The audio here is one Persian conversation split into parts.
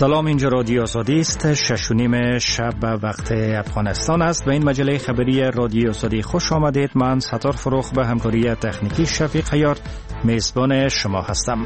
سلام، اینجا رادیو آزادی است. 6:30 شب وقت افغانستان است و این مجله خبری رادیو آزادی خوش آمدید. من ستار فروخ به همکاری تکنیکی شفیق حیار میزبان شما هستم.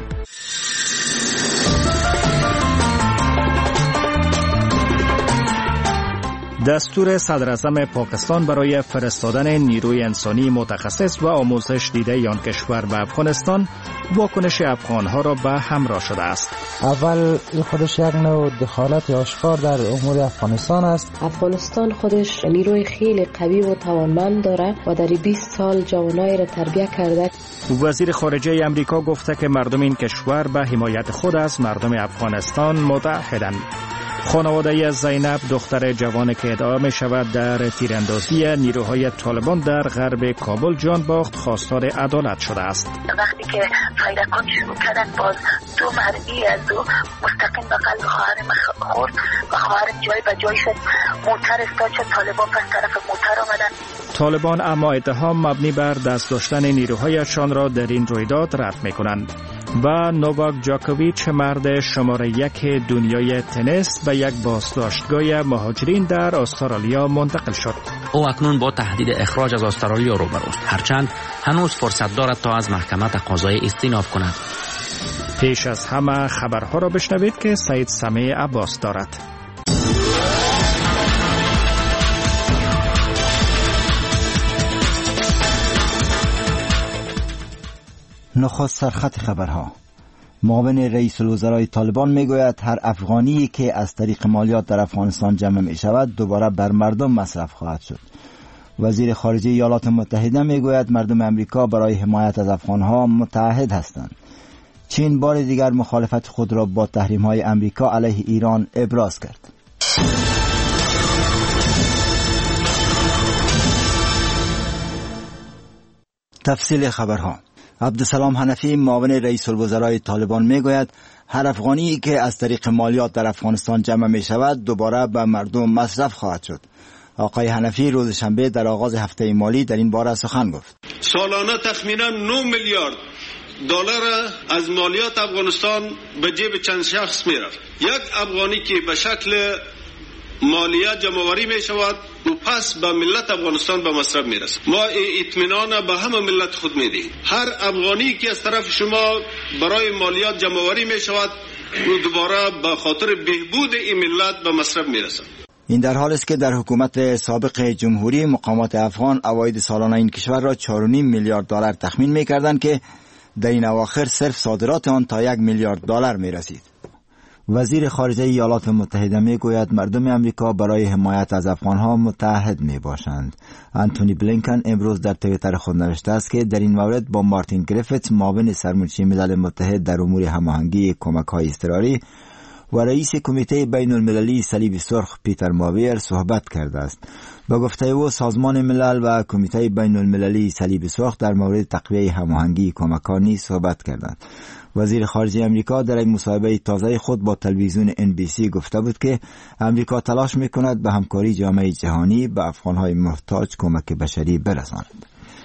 دستور صدراعظم پاکستان برای فرستادن نیروی انسانی متخصص و آموزش دیده آن کشور به افغانستان واکنش افغانها را به همراه شده است. اول خودش یک نوع دخالت آشکار در امور افغانستان است. افغانستان خودش نیروی خیلی قوی و توانمند داره و در 20 سال جوانای را تربیت کرده. وزیر خارجه امریکا گفته که مردم این کشور به حمایت خود از مردم افغانستان متحدند. خانواده زینب دختر جوان که ادعا می شود در تیراندازی نیروهای طالبان در غرب کابل جان باخت خواستار عدالت شده است. وقتی که فیرکان شروع کردن باز دو مرمی از دو مستقیم به قلب خواهرم خورد و خواهرم جای به جای شد. موتر استاد شد، طالبان پس طرف موتر آمدن. طالبان اما اتهام مبنی بر دست داشتن نیروهایشان را در این رویداد رد می کنند. و نوواک جاکوویچ مرد شماره 1 دنیای تنیس به یک بازداشتگاه مهاجرین در استرالیا منتقل شد. او اکنون با تهدید اخراج از استرالیا روبروست، هرچند هنوز فرصت دارد تا از محکمه تقاضای استیناف کند. پیش از همه خبرها را بشنوید که سید سمیع عباس دارد. نخست سرخط خبرها. معاون رئیس الوزرای طالبان میگوید هر افغانی که از طریق مالیات در افغانستان جمع می شود دوباره بر مردم مصرف خواهد شد. وزیر خارجه ایالات متحده میگوید مردم امریکا برای حمایت از افغانها متحد هستند. چین بار دیگر مخالفت خود را با تحریم‌های امریکا علیه ایران ابراز کرد. تفصیل خبرها. عبدالسلام حنفی معاون رئیس الوزرای طالبان میگوید هر افغانی که از طریق مالیات در افغانستان جمع می شود دوباره به مردم مصرف خواهد شد. آقای حنفی روز شنبه در آغاز هفته مالی در این باره سخن گفت. سالانه تخمینا 9 میلیارد دلار از مالیات افغانستان به جیب چند شخص می رفت. یک افغانی که به شکل مالیات جمع‌آوری می شود و پس به ملت افغانستان به مصرف می رسد. ما اطمینان به همه ملت خود می دهیم. هر افغانی که از طرف شما برای مالیات جمع‌آوری می شود و دوباره به خاطر بهبود این ملت به مصرف می رسد. این در حالی است که در حکومت سابق جمهوری مقامات افغان عواید سالانه این کشور را 4.5 میلیارد دلار تخمین می کردند که در این اواخر صرف صادرات آن تا 1 میلیارد دلار می رسید. وزیر خارجه ایالات متحده می گوید مردم امریکا برای حمایت از افغانها متحد می باشند. انتونی بلینکن امروز در توییتر خود نوشته است که در این مورد با مارتین گریفیت معاون سرمنشی ملل متحد در امور هماهنگی کمک‌های اضطراری و رئیس کمیته بین المللی صلیب سرخ پیتر ماویر صحبت کرده است. با گفته او سازمان ملل و کمیته بین المللی صلیب سرخ در مورد تقویت هماهنگی کمک‌ها نیز صحبت کردند. وزیر خارجه امریکا در یک مصاحبه تازه خود با تلویزیون NBC گفته بود که امریکا تلاش می‌کند به همکاری جامعه جهانی به افغان‌های محتاج کمک بشری برساند.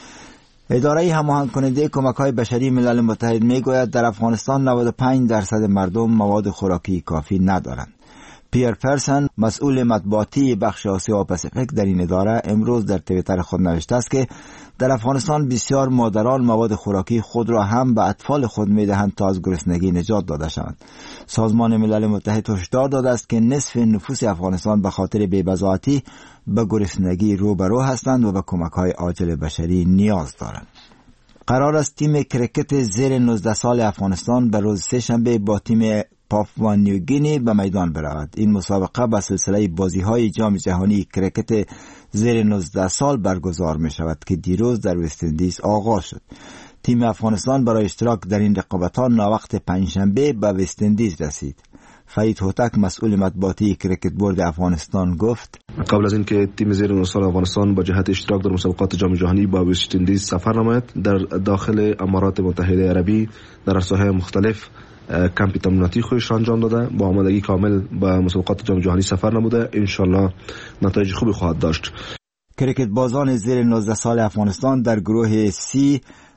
اداره هماهنگ کننده کمک‌های بشری ملل متحد میگوید در افغانستان 95% مردم مواد خوراکی کافی ندارند. پیر پرسن مسئول مطبوعاتی بخش آسیا و پاسیفیک در این اداره امروز در توییتر خود نوشته است که در افغانستان بسیار مادران مواد خوراکی خود را هم به اطفال خود می‌دهند تا از گرسنگی نجات داده شوند. سازمان ملل متحد هشدار داده است که نصف نفوس افغانستان به خاطر بی‌بضاعتی به گرسنگی روبرو هستند و به کمک‌های عاجل بشری نیاز دارند. قرار است تیم کرکت زیر 19 سال افغانستان به روز سه‌شنبه با تیم پاپوا نیوگینی به میدان برود. این مسابقه به سلسله بازی‌های جام جهانی کرکت زیر 19 سال برگزار می شود که دیروز در وست اندیز آغاز شد. تیم افغانستان برای اشتراک در این رقابت‌ها ناوقت پنجشنبه به وست اندیز رسید. فرید هوتک مسئول مطبوعاتی کرکت بورد افغانستان گفت قبل از اینکه تیم زیر 19 سال افغانستان با جهت اشتراک در مسابقات جام جهانی با وست اندیز سفر نماید، در داخل امارات متحده عربی در ساحات مختلف کمپ تمریناتی خودش را انجام داده، با آمادگی کامل به مسابقات جام جهانی سفر نموده. انشالله نتایج خوبی خواهد داشت. کرکت بازان زیر 19 سال افغانستان در گروه C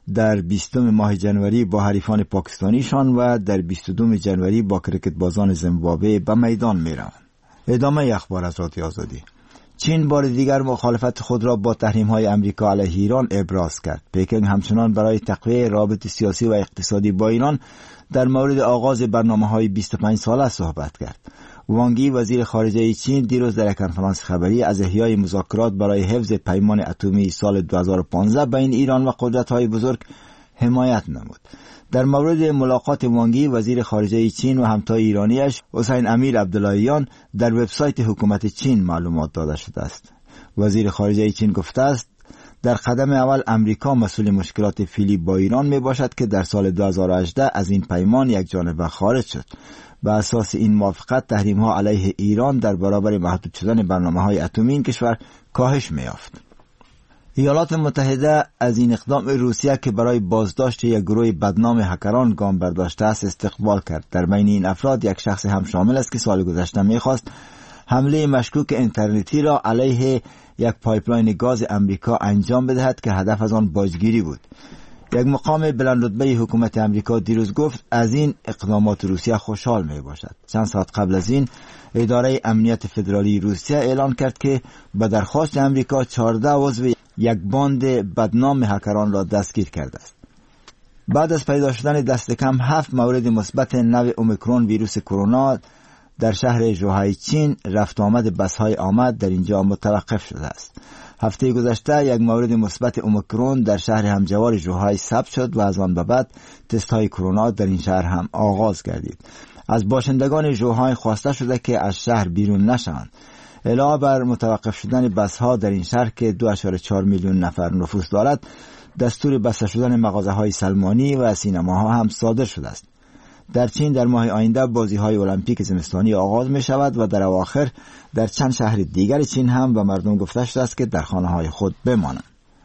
در 20 ماه جنوری با حریفان پاکستانیشان و در 22 جنوری با کرکت بازان زیمبابوه به میدان می روند. ادامه اخبار از رادیو آزادی. چین بار دیگر مخالفت خود را با تحریم‌های آمریکا علیه ایران ابراز کرد. پکینگ همچنان برای تقویت روابط سیاسی و اقتصادی با ایران در مورد آغاز برنامه‌های 25 ساله صحبت کرد. وانگ یی وزیر خارجه چین دیروز در یک کنفرانس خبری از احیای مذاکرات برای حفظ پیمان اتمی سال 2015 بین ایران و قدرت‌های بزرگ حمایت نمود. در مورد ملاقات وانگ یی وزیر خارجه چین و همتای ایرانیش حسین امیر عبداللهیان در وبسایت حکومت چین معلومات داده شده است. وزیر خارجه چین گفته است در قدم اول امریکا مسئول مشکلات فعلی با ایران می باشد که در سال 2018 از این پیمان یک جانبه خارج شد. به اساس این موافقت تحریم‌ها علیه ایران در برابر محدود شدن برنامه‌های اتمی این کشور کاهش می‌یافت. ایالات متحده از این اقدام روسیه که برای بازداشت یک گروه بدنام هکران گام برداشته است استقبال کرد. در بین این افراد یک شخص هم شامل است که سال گذشته می‌خواست حمله مشکوک اینترنتی را علیه یک پایپلاین گاز امریکا انجام بدهد که هدف از آن باجگیری بود. یک مقام بلندرتبه حکومت امریکا دیروز گفت از این اقدامات روسیه خوشحال می باشد. چند ساعت قبل از این اداره امنیت فدرالی روسیه اعلان کرد که به درخواست امریکا 14 عضو یک باند بدنام هکران را دستگیر کرده است. بعد از پیدا شدن دست کم 7 مورد مثبت نوع اومیکرون ویروس کرونا در شهر ژوهای چین، رفت آمد بس‌های آمد در اینجا متوقف شده است. هفته گذشته یک مورد مثبت اومیکرون در شهر همجوار ژوهای ثبت شد و از آن به بعد تست های کرونا در این شهر هم آغاز گردید. از باشندگان ژوهای خواسته شده که از شهر بیرون نشوند. علاوه بر متوقف شدن بس‌ها در این شهر که 2.4 میلیون نفر نفوس دارد، دستور بسته شدن مغازه‌های سلمانی و سینماها هم صادر شده است. در چین در ماه آینده بازی‌های المپیک زمستانی آغاز می شود و در اواخر در چند شهر دیگر چین هم به مردم گفته شده است که در خانه‌های خود بمانند.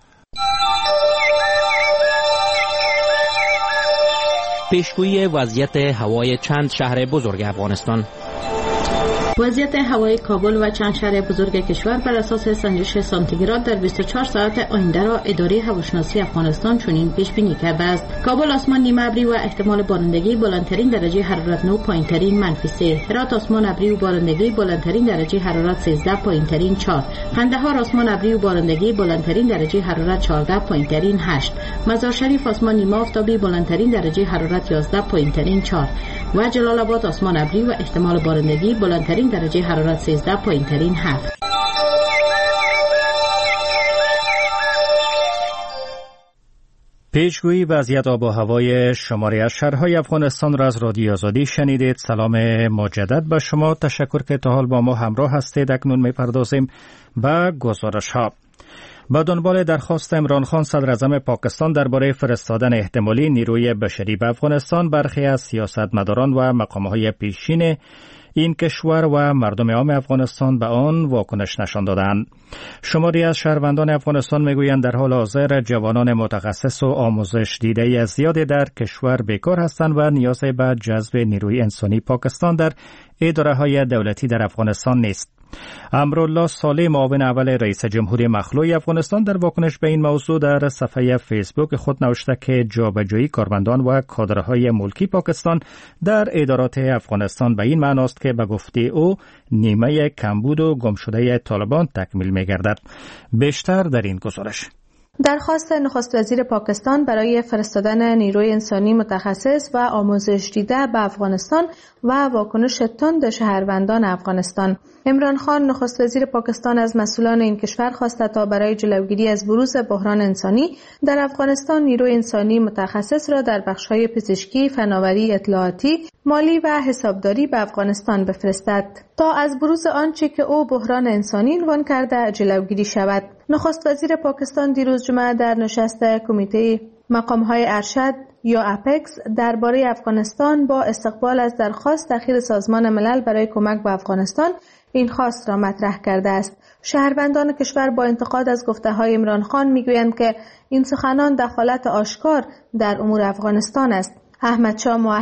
پیشگویی وضعیت هوای چند شهر بزرگ افغانستان. وضعیت هوای کابل و چند شهر بزرگ کشور بر اساس سنجش سانتیگراد در 24 ساعت آینده را اداره هواشناسی افغانستان چنین پیش بینی کرده است: کابل آسمان نیمه ابری و احتمال بارندگی، بلندترین درجه حرارت 9، پایینترین -3. هرات آسمان ابری و بارندگی، بلندترین درجه حرارت 13، پایینترین 4. قندهار آسمان ابری و بارندگی، بلندترین درجه حرارت 14، پایینترین 8. مزار شریف آسمان نیمه آفتابی، بلندترین درجه حرارت 11، پایینترین 4. و جلال آباد آسمان ابری و احتمال بارندگی، بلندترین درجه حرارت 13، پایینترین 7. پیشگویی وضعیت آب و هوای شماری از شهرهای افغانستان را از رادیو آزادی شنیدید. سلام مجدد به شما. تشکر که تا حال با ما همراه هستید. اکنون می‌پردازیم به گزارش‌ها. با دنبال درخواست عمران خان صدر اعظم پاکستان درباره فرستادن احتمالی نیروی بشری به افغانستان، برخی از سیاستمداران و مقام‌های پیشین این کشور و مردم عام افغانستان به آن واکنش نشان دادند. شماری از شهروندان افغانستان میگویند در حال حاضر جوانان متخصص و آموزش دیده زیادی در کشور بیکار هستند و نیاز به جذب نیروی انسانی پاکستان در اداره‌های دولتی در افغانستان نیست. امرالله صالح، معاون اول رئیس جمهوری مخلوع افغانستان، در واکنش به این موضوع در صفحه فیسبوک خود نوشته که جابجایی کارمندان و کادرهای ملکی پاکستان در ادارات افغانستان به این معناست که به گفته او نیمه کمبود و گمشده طالبان تکمیل می‌گردد. بیشتر در این گزارش. درخواست نخست وزیر پاکستان برای فرستادن نیروی انسانی متخصص و آموزش دیده به افغانستان و واکنش تند شهروندان افغانستان. عمران خان نخست وزیر پاکستان از مسئولان این کشور خواسته تا برای جلوگیری از بروز بحران انسانی در افغانستان نیروی انسانی متخصص را در بخش‌های پزشکی، فناوری، اطلاعاتی، مالی و حسابداری به افغانستان بفرستد تا از بروز آنچه که او بحران انسانی عنوان کرده جلوگیری شود. نخست وزیر پاکستان دیروز جمعه در نشست کمیته مقام‌های ارشد یا اپکس درباره افغانستان با استقبال از درخواست اخیر سازمان ملل برای کمک به افغانستان این خواست را مطرح کرده است. شهروندان کشور با انتقاد از گفته‌های عمران خان میگویند که این سخنان دخالت آشکار در امور افغانستان است. احمد شاه موحد،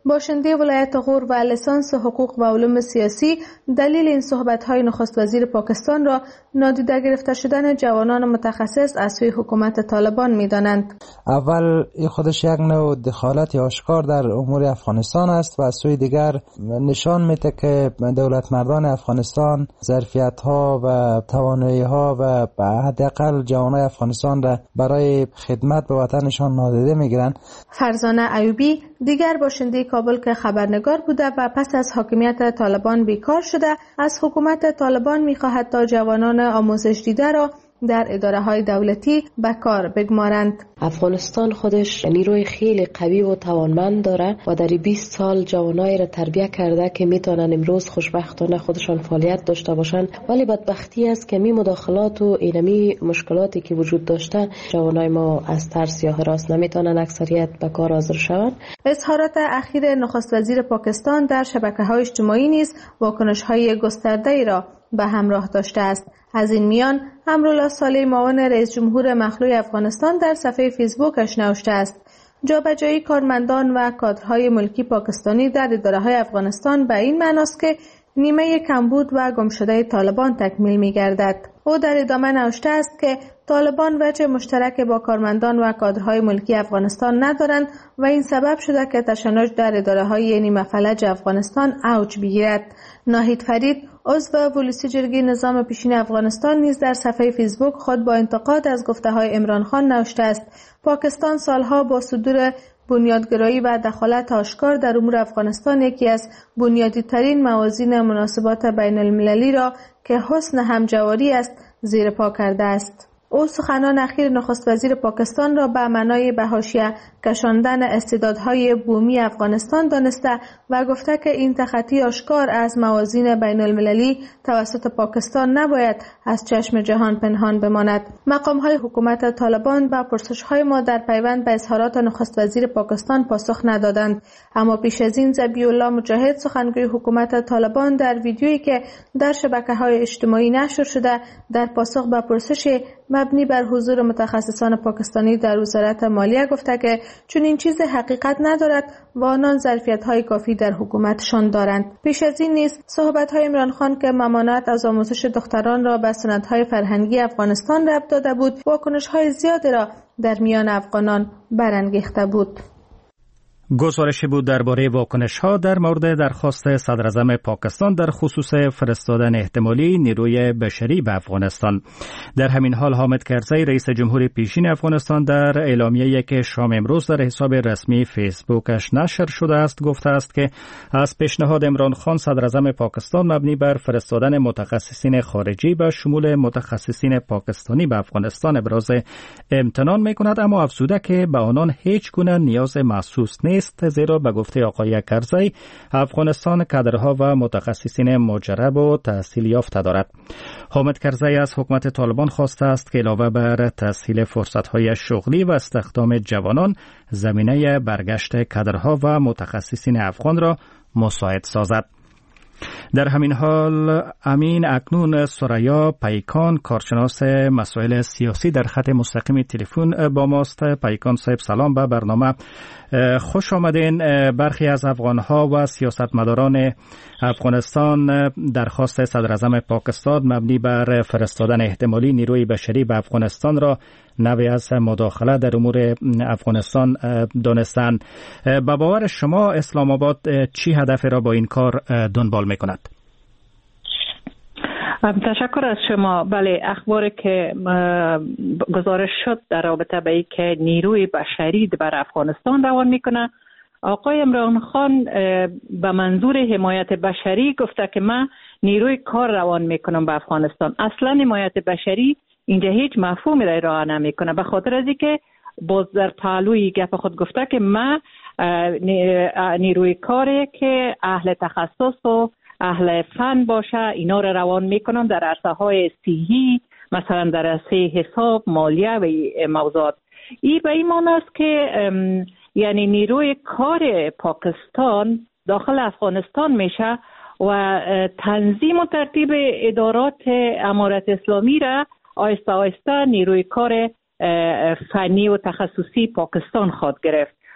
باشنده ولایت غور و لیسانس حقوق و علوم سیاسی، دلیل این صحبت‌های نخست وزیر پاکستان را نادیده گرفته شدن جوانان متخصص از سوی حکومت طالبان می‌دانند. اول این خودش یک نوع دخالت آشکار در امور افغانستان است و از سوی دیگر نشان میده که دولت مردان افغانستان ظرفیت‌ها و توانایی‌ها و حداقل جوانان افغانستان را برای خدمت به وطنشان نادیده می‌گیرند. فرزانه ایوبی دیگر باشنده کابل که خبرنگار بوده و پس از حاکمیت طالبان بیکار شده، از حکومت طالبان می‌خواهد تا جوانان آموزش دیده را در اداره‌های دولتی به کار بگمارند. افغانستان خودش نیروی خیلی قوی و توانمند داره و در 20 سال جوانایی را تربیت کرده که میتونن امروز خوشبختانه خودشان فعالیت داشته باشند، ولی بدبختی است که می مداخلات و اینمی مشکلاتی که وجود داشته جوانای ما از ترس یا هراس نمیتونن اکثریت به کار حاضر شوند. اظهارات اخیر نخست وزیر پاکستان در شبکه‌های اجتماعی نیز واکنش‌های گسترده‌ای را به همراه داشته است. از این میان امرالله صالح معاون رئیس جمهور مخلوع افغانستان در صفحه فیسبوکش نوشته است: جابجایی کارمندان و کادرهای ملکی پاکستانی در اداره‌های افغانستان به این معناست که نیمه کمبود و گمشده طالبان تکمیل می‌گردد. او در ادامه نوشته است که طالبان وجه مشترک با کارمندان و کادرهای ملکی افغانستان ندارند و این سبب شده که تشنج در اداره‌های نیمه فلج افغانستان اوج بگیرد. ناهید فرید، عضو ولوسی جرگه نظام پیشین افغانستان، نیز در صفحه فیسبوک خود با انتقاد از گفته‌های عمران خان نوشته است: پاکستان سالها با صدور بنیادگرایی و دخالت آشکار در امور افغانستان یکی از بنیادی ترین موازین مناسبات بین المللی را که حسن همجواری است زیر پا کرده است. او سخنان اخیر نخست وزیر پاکستان را به معنای به حاشیه کشاندن استعدادهای بومی افغانستان دانسته و گفته که این تخطی آشکار از موازین بین المللی توسط پاکستان نباید از چشم جهان پنهان بماند. مقام‌های حکومت طالبان به پرسش‌های ما در پیوند به اظهارات نخست وزیر پاکستان پاسخ ندادند، اما پیش از این ذبیح الله مجاهد، سخنگوی حکومت طالبان، در ویدیویی که در شبکه‌های اجتماعی نشر شده در پاسخ به پرسش مبنی بر حضور متخصصان پاکستانی در وزارت مالیه گفته که چون این چیز حقیقت ندارد و آنان ظرفیت‌های کافی در حکومتشان دارند. پیش از این نیز صحبت‌های عمران خان که ممانعت از آموزش دختران را به سندهای فرهنگی افغانستان ربط داده بود، واکنش‌های زیادی را در میان افغانان برانگیخته بود. گزارشی بود درباره واکنش‌ها در مورد درخواست صدراعظم پاکستان در خصوص فرستادن احتمالی نیروی بشری به افغانستان. در همین حال حامد کرزی، رئیس جمهور پیشین افغانستان، در اعلامیه‌ای که شام امروز در حساب رسمی فیسبوکش نشر شده است گفته است که از پیشنهاد عمران خان صدراعظم پاکستان مبنی بر فرستادن متخصصین خارجی به شمول متخصصین پاکستانی به افغانستان ابراز امتنان می‌کند، اما افزوده که به آنان هیچ گونه نیاز محسوس نیست، زیرا به گفته آقای کرزی افغانستان کادرها و متخصصین مجرب و تحصیل یافته دارد. حامد کرزی از حکومت طالبان خواسته است که علاوه بر تسهیل فرصت‌های شغلی و استخدام جوانان، زمینه برگشت کادرها و متخصصین افغان را مساعد سازد. در همین حال امین اکنون سریا پیکان، کارشناس مسائل سیاسی، در خط مستقیم تلفن با ماست. پیکان صاحب سلام به برنامه، خوش آمدین. برخی از افغانها و سیاستمداران افغانستان درخواست صدراعظم پاکستان مبنی بر فرستادن احتمالی نیروی بشری به افغانستان را نوعی از مداخله در امور افغانستان دانستند. به باور شما اسلام آباد چی هدف را با این کار دنبال میکند؟ تشکر از شما. بله، اخباری که گزارش شد در رابطه به این که نیروی بشری بر افغانستان روان میکنه، آقای عمران خان به منظور حمایت بشری گفته که من نیروی کار روان میکنم به افغانستان. اصلا حمایت بشری اینجا هیچ مفهومی را ارائه نمیکنه، به خاطر از اینکه باز در پهلوی گپ خود گفته که من نیروی کاری که اهل تخصص و اهل فن باشه اینا را روان میکنم در عرصه های صحی، مثلا در عرصه حساب، مالیه و موضوعات. این به این معنی است که یعنی نیروی کار پاکستان داخل افغانستان میشه و تنظیم و ترتیب ادارات امارت اسلامی را آهسته آهسته نیروی کار فنی و تخصصی پاکستان خواهد گرفت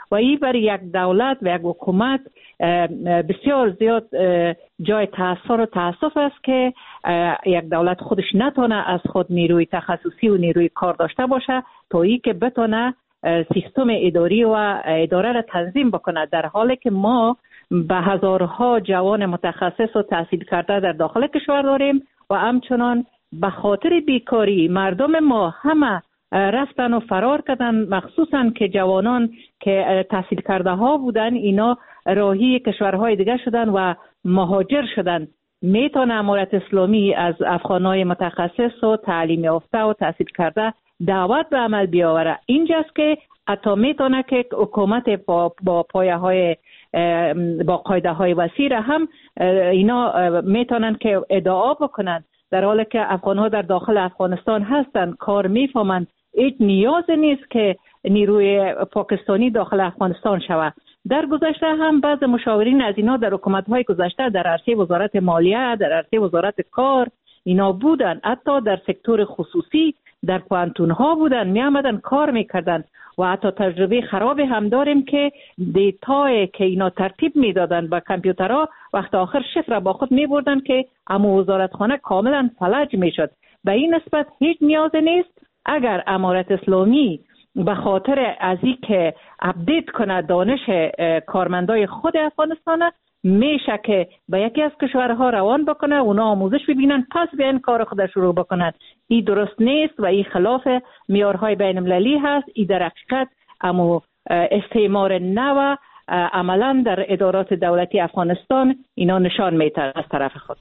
و این برای یک دولت و یک حکومت بسیار زیاد جای تأثیر و تأسف است که یک دولت خودش نتونه از خود نیروی تخصصی و نیروی کار داشته باشه تا ای که بتونه سیستم اداری و اداره را تنظیم بکنه، در حالی که ما به هزارها جوان متخصص و تحصیل کرده در داخل کشور داریم و همچنان به خاطر بیکاری مردم ما همه رفتن و فرار کردن، مخصوصا که جوانان که تحصیل کرده ها بودن اینا راهی کشورهای دیگه شدن و مهاجر شدن. میتونه امارت اسلامی از افغانای متخصص و تعلیم یافته و تحصیل کرده دعوت به عمل بیاوره. اینجاست که حتی میتونه که حکومت با پایه های با قاعده های وسیع هم اینا میتونن که ادعا بکنن، در حالی که افغان ها در داخل افغانستان هستن، کار میفهمن، هیچ نیاز نیست که نیروی پاکستانی داخل افغانستان شود. در گذشته هم بعض مشاورین از اینا در حکومت های گذشته در عرصه وزارت مالیه، در عرصه وزارت کار اینا بودن، حتی در سکتور خصوصی در پوانتون ها بودن، می آمدن کار میکردن و حتی تجربه خراب هم داریم که دیتای که اینا ترتیب میدادن با کامپیوترها وقت آخر شفر با خود می بردن که اما وزارتخانه کاملا فلج میشد. به این نسبت هیچ نیاز نیست اگر امارت اسلامی به خاطر از این که اپدیت کنه دانش کارمندای خود افغانستان، میشه که به یکی از کشورها روان بکنه، اونا آموزش ببینن پس بیان کار خود شروع بکنن. این درست نیست و این خلاف معیارهای بین المللی هست. این در حقیقت اما استعمار نو عملا در ادارات دولتی افغانستان اینا نشان میده از طرف خود.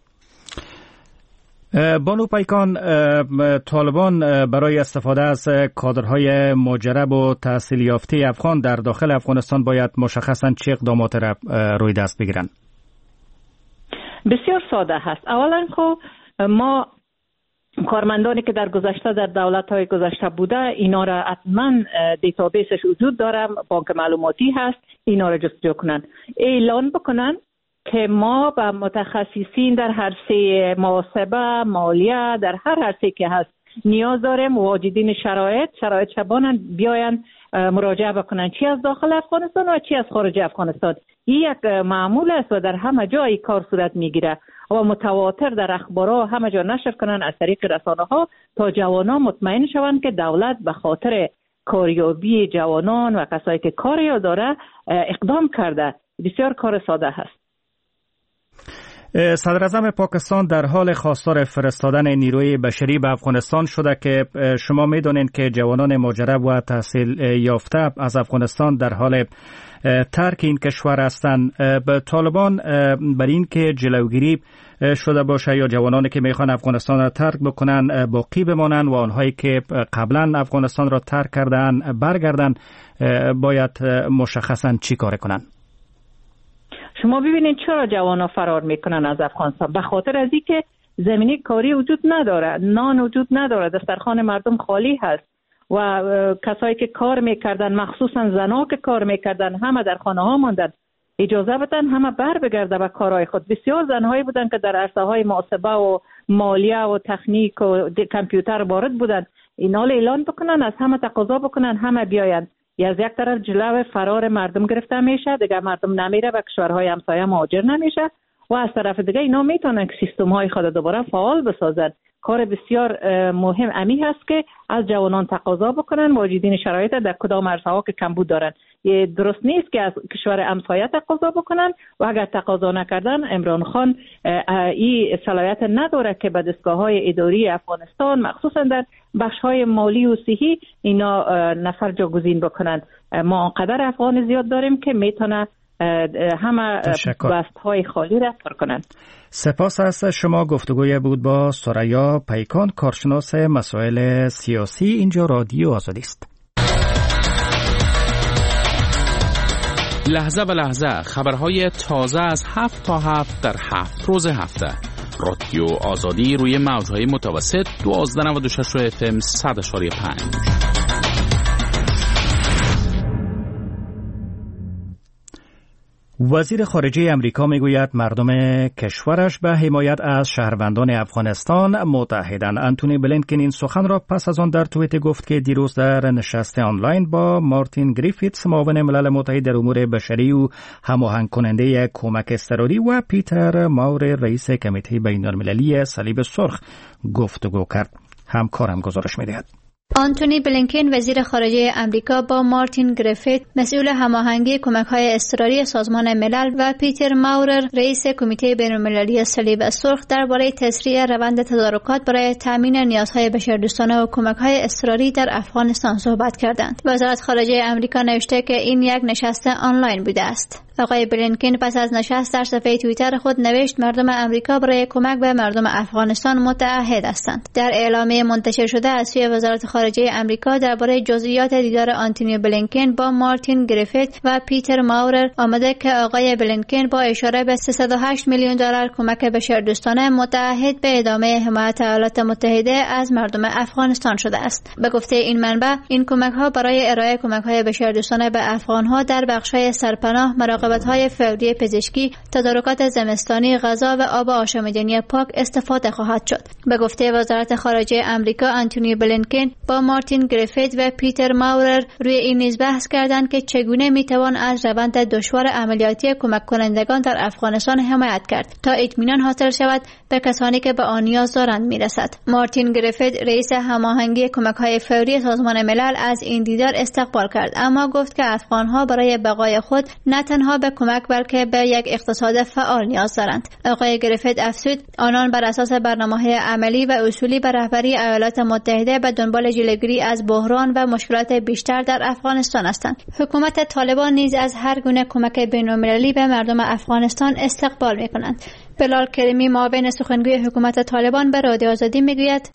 بانو پیکان، طالبان برای استفاده از کادرهای مجرب و تحصیل یافته افغان در داخل افغانستان باید مشخصاً چه اقدامات را روی دست بگیرن؟ بسیار ساده هست. اولا که ما کارمندانی که در گذشته در دولت‌های گذشته بوده اینا را حتما دیتابیسش وجود داره، بانک معلوماتی هست، اینا را جستجو کنن، اعلان بکنن که ما با متخصصین در عرصه محاسبه، مالیه، در هر عرصه که هست نیاز داریم. واجدین شرایط شبانن بیاین مراجعه بکنن، چی از داخل افغانستان و چی از خارج افغانستان. این یک معمول است و در همه جای کار صورت میگیره و متواتر در اخبارها همه جا نشر کنن از طریق رسانه ها تا جوانان مطمئن شوند که دولت به خاطر کاریابی جوانان و کسایی که کاری داره اقدام کرده. بسیار کار ساده هست. صدر اعظم پاکستان در حال خواستار فرستادن نیروی بشری به افغانستان شده که شما میدونید که جوانان مجرب و تحصیل یافته از افغانستان در حال ترک این کشور هستند. به طالبان بر این که جلوگیری شده باشه یا جوانانی که میخوان افغانستان را ترک بکنن باقی بمانند و آنهایی که قبلا افغانستان را ترک کردن برگردن، باید مشخصاً چی کار کنن؟ شما ببینید چرا جوانا فرار میکنن از افغانستان؟ به خاطر از اینکه زمینه کاری وجود نداره، نان وجود نداره، دسترخوان مردم خالی هست و کسایی که کار میکردن، مخصوصا زنا که کار میکردن، همه در خانه ها ماندن. اجازه بدن همه بر بگرده به کارهای خود. بسیار زنهایی بودن که در عرصه های محاسبه و مالیه و تکنیک و کامپیوتر وارد بودن. اینا اعلان بکنن، از همه تقاضا بکنن همه بیاین. از یک طرف جلو فرار مردم گرفته میشه، دیگه مردم نمیره و کشورهای همسایه مهاجر نمیشه و از طرف دیگه اینا میتونن که سیستم های خود دوباره فعال بسازن. کار بسیار مهم امی هست که از جوانان تقاضا بکنن واجدین شرایط در کدام عرصه ها که کمبود دارن. یه درست نیست که از کشور همسایه تقاضا بکنن و اگر تقاضا نکردن عمران خان این صلاحیت نداره که به دستگاه‌های اداری افغانستان مخصوصا در بخش‌های مالی و صحی اینا نفر جاگزین بکنن. ما انقدر افغان زیاد داریم که میتونه همه بست‌های خالی را پر کنن. سپاس از شما. گفتگوی بود با ثریا پیکان، کارشناس مسائل سیاسی. اینجا رادیو آزادی است. لحظه به لحظه خبرهای تازه از 7 تا 7 در 7 روز هفته. رادیو آزادی روی موجهای متوسط 1296 FM 100.5. وزیر خارجه امریکا میگوید مردم کشورش به حمایت از شهروندان افغانستان متحدند. انتونی بلینکن این سخن را پس از آن در توییت گفت که دیروز در نشست آنلاین با مارتین گریفیتس معاون ملل متحد در امور بشری و هماهنگ کننده کمک اضطراری و پیتر ماور رئیس کمیته بین‌المللی صلیب سرخ گفتگو کرد. همکارم گزارش می‌دهد. آنتونی بلینکن وزیر خارجه امریکا با مارتین گریفیت مسئول هماهنگی کمک‌های اضطراری سازمان ملل و پیتر ماورر رئیس کمیته بین‌المللی صلیب سرخ درباره تسریع روند تدارکات برای تامین نیازهای بشردوستانه و کمک‌های اضطراری در افغانستان صحبت کردند. وزارت خارجه امریکا نوشته که این یک نشست آنلاین بوده است. آقای بلینکن پس از نشست در صفحه توییتر خود نوشت مردم امریکا برای کمک به مردم افغانستان متعهد هستند. در اعلامیه منتشر شده از سوی وزارت خارجه امریکا درباره جزئیات دیدار آنتونی بلینکن با مارتین گریفیت و پیتر ماورر آمده که آقای بلینکن با اشاره به 308 میلیون دلار کمک بشردوستانه متعهد به ادامه حمایت ایالات متحده از مردم افغانستان شده است. به گفته این منبع این کمک‌ها برای ارائه کمک‌های بشردوستانه به افغان‌ها در بخش‌های سرپناه، مراقبت‌های فوری پزشکی، تدارکات زمستانی، غذا و آب آشامیدنی پاک استفاده خواهد شد. به گفته وزارت خارجه امریکا، آنتونی بلینکن با مارتین گریفیت و پیتر ماورر روی این نیز بحث کردند که چگونه میتوان از روند دشوار عملیاتی کمک کنندگان در افغانستان حمایت کرد تا اطمینان حاصل شود به کسانی که به آن نیاز دارند میرسد. مارتین گریفیت رئیس هماهنگی کمک‌های فوری سازمان ملل از این دیدار استقبال کرد، اما گفت که افغان‌ها برای بقای خود نه تنها به کمک بلکه به یک اقتصاد فعال نیاز دارند. آقای گریفیت افزود آنان بر اساس برنامه‌های عملی و اصولی به رهبری ایالات متحده به دنبال جلوگیری از بحران و مشکلات بیشتر در افغانستان هستند. حکومت طالبان نیز از هر گونه کمک بین‌المللی به مردم افغانستان استقبال می‌کنند. بلال کریمی معاون سخنگوی حکومت طالبان به رادیو آزادی میگوید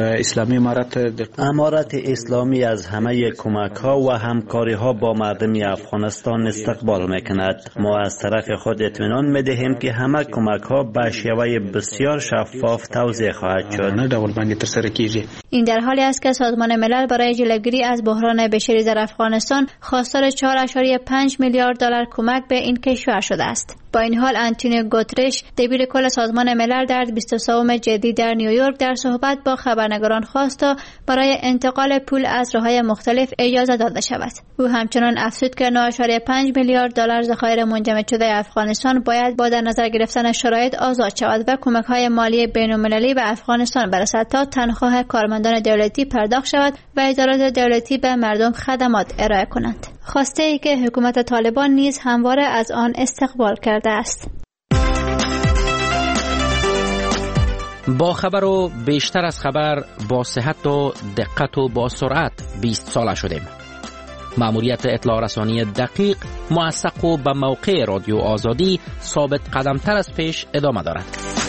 امارت اسلامی از همه کمک‌ها و همکاری‌ها با مردم افغانستان استقبال می‌کند. ما از طرف خود اطمینان می‌دهیم که همه کمک‌ها به شیوه بسیار شفاف توزیع خواهد شد. این در حالی است که سازمان ملل برای جلوگیری از بحران بشری در افغانستان خواستار 4.5 میلیارد دلار کمک به این کشور شده است. با این حال آنتونیو گوترش دبیر کل سازمان ملل در 23 جدی در نیویورک در صحبت با خبرنگاران خواست تا برای انتقال پول از راه‌های مختلف اجازه داده شود. او همچنان افزود که 9.5 میلیارد دلار ذخایر منجمد شده افغانستان باید با در نظر گرفتن شرایط آزاد شود و کمک‌های مالی بین‌المللی به افغانستان برسد تا تنخواه کارمندان دولتی پرداخت شود و ادارات دولتی به مردم خدمات ارائه کنند. خواسته ای که حکومت طالبان نیز همواره از آن استقبال کرده است. با خبر و بیشتر از خبر، با صحت و دقت و با سرعت 20 ساله شدیم. مأموریت اطلاع رسانی دقیق، موثق و به موقع رادیو آزادی ثابت قدمتر از پیش ادامه دارد.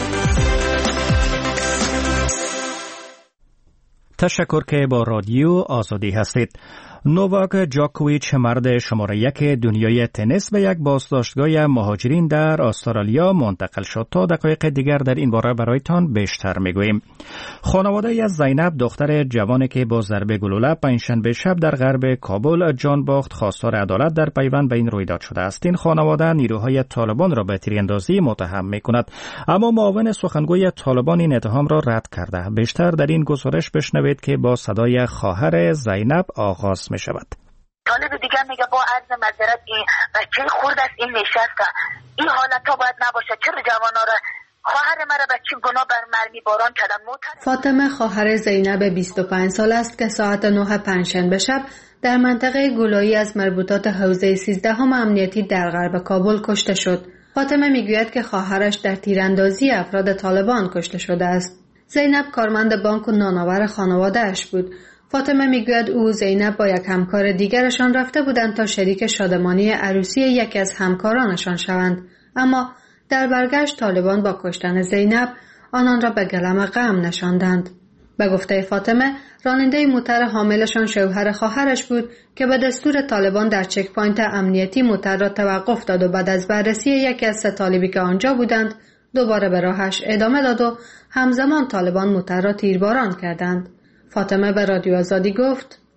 تشکر که با رادیو آزادی هستید. نوواک جاکوویچ مرد شماره 1 دنیای تنیس به یک بازداشتگاه مهاجرین در استرالیا منتقل شد. تا دقایق دیگر در این باره برایتان بیشتر میگوییم. خانواده از زینب دختر جوانی که با ضربه گلوله پنجشنبه شب در غرب کابل جان باخت خواستار عدالت در پیوند به این رویداد شده است. این خانواده نیروهای طالبان را به تیراندازی متهم میکند، اما معاون سخنگوی طالبان این اتهام را رد کرده. بیشتر در این گزارش بشنوید که با صدای خواهر زینب آغاز می شود. طالب دیگر میگه با عرض معذرت این بچه خورد است، این نشسته، این حالت ها باید نباشه. چرا جوانا را خواهر مرا بچه گناه بر مرمی باران کردن. فاطمه خواهر زینب 25 سال است که ساعت 9 پنجشنبه شب در منطقه گولایی از مربوطات حوزه 13 امنیتی در غرب کابل کشته شد. فاطمه میگوید که خواهرش در تیراندازی افراد طالبان کشته شده است. زینب کارمند بانک و نانآور خانواده‌اش بود. فاطمه میگوید او و زینب با یک همکار دیگرشان رفته بودند تا شریک شادمانی عروسی یکی از همکارانشان شوند، اما در برگشت طالبان با کشتن زینب آنان را به گلم غم نشاندند. به گفته فاطمه، راننده موتر حاملشان شوهر خواهرش بود که به دستور طالبان در چک پوینت امنیتی موتر را توقف داد و بعد از بررسی یکی از 3 طالبی که آنجا بودند دوباره به راهش ادامه داد و همزمان طالبان موتر را تیرباران کردند. فاطمه به رادیو آزادی گفت: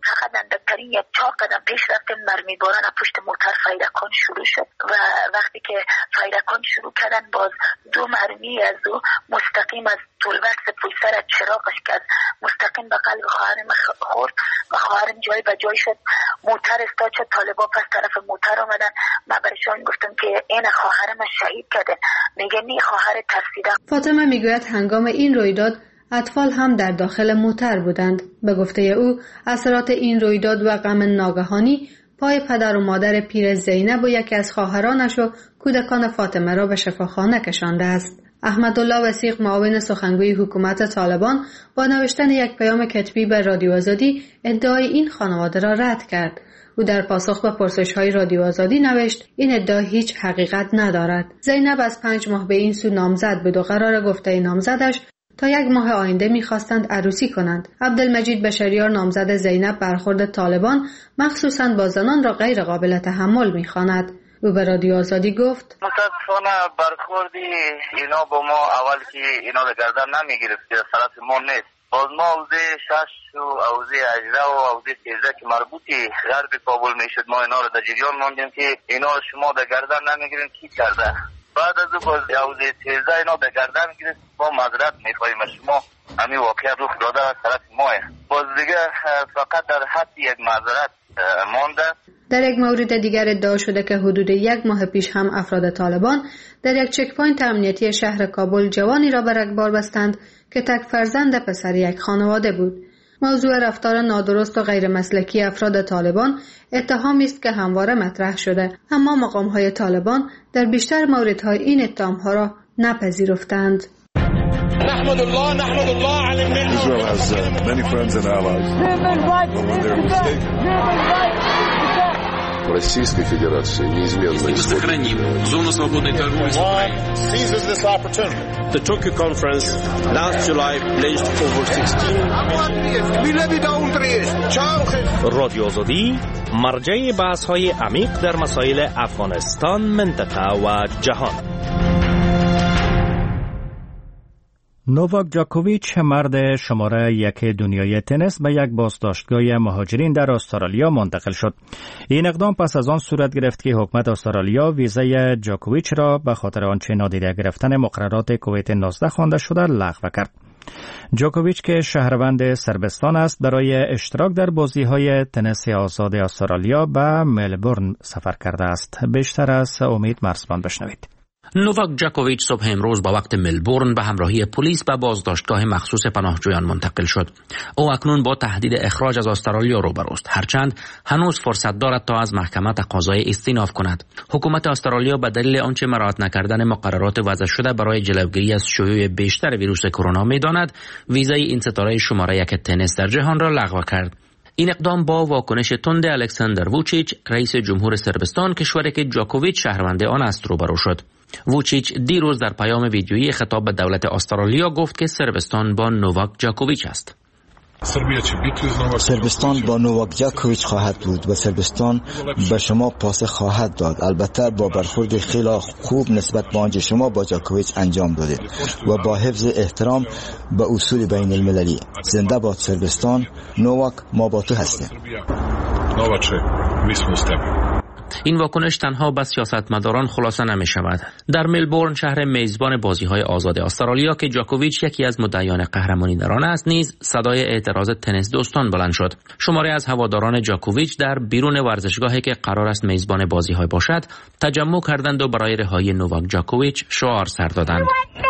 فقط اندکترین یک 4 قدم پیش رفتیم، مرمی باران پشت موتر فیرکان شروع شد و وقتی که فیرکان شروع کردن باز 2 مرمی از او مستقیم از طولبکس پویسر از چراغش کرد، مستقیم به قلب خواهرم خورد و خواهرم جای به جای شد. موتر استاد شد، طالبا پس طرف موتر آمدن. من برشان گفتم که این خواهرم شهید کرده، میگه نی خواهر ترسیده. فاطمه میگوید هنگام این رویداد اطفال هم در داخل موتر بودند. به گفته او اثرات این رویداد و غم ناگهانی پای پدر و مادر پیر زینب و یکی از خواهرانش و کودکان فاطمه را به شفاخانه کشانده است. احمدالله وثیق، معاون سخنگوی حکومت طالبان، با نوشتن یک پیام کتبی به رادیو آزادی ادعای این خانواده را رد کرد. او در پاسخ به پرسش‌های رادیو آزادی نوشت این ادعا هیچ حقیقت ندارد. زینب از 5 ماه به این سو نامزد بود و قرار گفته نامزدش تا 1 ماه آینده می‌خواستند عروسی کنند. عبدالمجید بشریار، نامزد زینب، برخورد طالبان مخصوصاً با زنان را غیر قابل تحمل می‌خواند. او به رادیو آزادی گفت متاسفانه برخوردی اینا با ما اول که اینا را گردن نمیگرفت، طرف ما نیست. باز ما حوزه 6 و حوزه 18 و حوزه 13 که مربوطی غرب کابل میشد، ما اینا را در جریان ماندیم که اینا را شما در گردن نمیگیرین کی کرده. بعد از اون باز حوزه 13 اینا در گردن گرفت، ما معذرت میخواهیم شما، همین واقعیت رخ داده از طرف ماه. باز دیگه فقط در حد یک معذرت مانده. در یک مورد دیگر ادعا شده که حدود 1 ماه پیش هم افراد طالبان در یک چکپوینت امنیتی شهر کابل جوانی را به رگبار بستند که تک فرزند پسر یک خانواده بود. موضوع رفتار نادرست و غیر مسلکی افراد طالبان اتهامی است که همواره مطرح شده، اما مقام‌های طالبان در بیشتر موردها این اتهام‌ها را نپذیرفتند. نحمد الله على النعمة. Israel has many friends and allies. Российской Федерации неизменно сохраним зону свободной торговли с Украиной. Seizes this opportunity. The Tokyo conference last July pledged over 16 رادیو آزادی مرجع بحث‌های عمیق در مسائل افغانستان، منطقه و جهان. نوواک جاکوویچ، مرد شماره 1 دنیای تنیس، به یک بازداشتگاه مهاجرین در استرالیا منتقل شد. این اقدام پس از آن صورت گرفت که حکومت استرالیا ویزای جاکوویچ را به خاطر آنچه نادیده گرفتن مقررات کووید 19 خوانده شده لغو کرد. جاکوویچ که شهروند سربستان است، برای اشتراک در بازی‌های تنیس آزاد استرالیا به ملبورن سفر کرده است. بیشتر از امید مرزبان بشنوید. نوواک جاکوویچ صبح امروز با وقت ملبورن به همراهی پلیس به بازداشتگاه مخصوص پناهجویان منتقل شد. او اکنون با تهدید اخراج از استرالیا روبروست، هرچند هنوز فرصت دارد تا از محکمه تقاضای استیناف کند. حکومت استرالیا به دلیل آنچه مراعات نکردن مقررات وضع شده برای جلوگیری از شیوع بیشتر ویروس کرونا می‌داند، ویزای این ستاره شماره 1 تنیس در جهان را لغو کرد. این اقدام با واکنش تند الکساندر ووچیچ، رئیس جمهور سربستان، کشوری که جاکوویچ شهروند آن است، روبرو شد. ووچیچ دیروز در پیام ویدیویی خطاب به دولت استرالیا گفت که سربستان با نوواک جاکوویچ است. سربستان با نوواک جاکوویچ خواهد بود و سربستان به شما پاسخ خواهد داد، البته با برخورد خیلی خوب نسبت به آنچه شما با جاکوویچ انجام دادید و با حفظ احترام به اصول بین المللی. زنده باد سربستان. نوواک، ما با تو هستیم. این واکنش تنها به سیاستمداران خلاصه نمی شود. در ملبورن، شهر میزبان بازی‌های آزاد استرالیا که جاکوویچ یکی از مدعیان قهرمانی در آن است، نیز صدای اعتراض تنیس دوستان بلند شد. شماری از هواداران جاکوویچ در بیرون ورزشگاهی که قرار است میزبان بازی‌های باشد، تجمع کردند و برای رهایی نوواک جاکوویچ شعار سر دادند.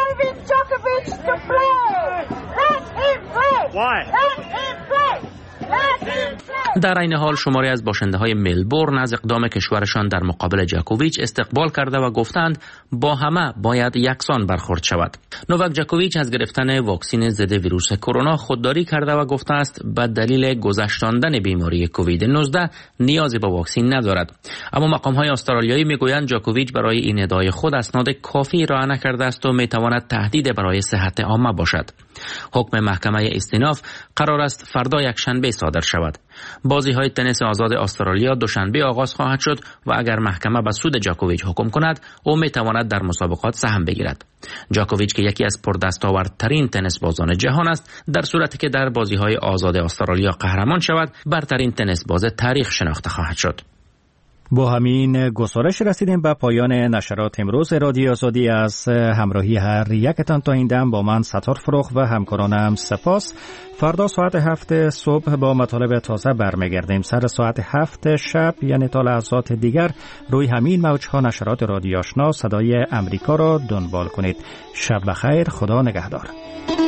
در این حال شماری از باشنده‌های ملبورن از اقدام کشورشان در مقابل جاکوویچ استقبال کرده و گفتند با همه باید یکسان برخورد شود. نوواک جاکوویچ از گرفتن واکسن ضد ویروس کرونا خودداری کرده و گفته است به دلیل گذشتاندن بیماری کووید 19 نیازی به واکسن ندارد. اما مقام‌های استرالیایی میگویند جاکوویچ برای این ادعای خود اسناد کافی ارائه نکرده است و میتواند تهدید برای صحت عامه باشد. حکم محکمه استیناف قرار است فردا یکشنبه صادر شود. بازی‌های تنیس آزاد استرالیا دوشنبه آغاز خواهد شد و اگر محکمه به سود جاکوویچ حکم کند، او می‌تواند در مسابقات سهم بگیرد. جاکوویچ که یکی از پردستاوردترین تنیس بازان جهان است، در صورتی که در بازی‌های آزاد استرالیا قهرمان شود، برترین تنیس باز تاریخ شناخته خواهد شد. با همین گزارش رسیدیم به پایان نشرات امروز رادیو آزادی. از همراهی هر یکتان تا این دم با من ستار فروخ و همکارانم سپاس. فردا ساعت 7 صبح با مطالب تازه برمیگردیم. سر ساعت 7 شب یعنی تا لحظات دیگر روی همین موج‌ها نشرات رادیو آشنا صدای امریکا را دنبال کنید. شب بخیر، خدا نگهدار.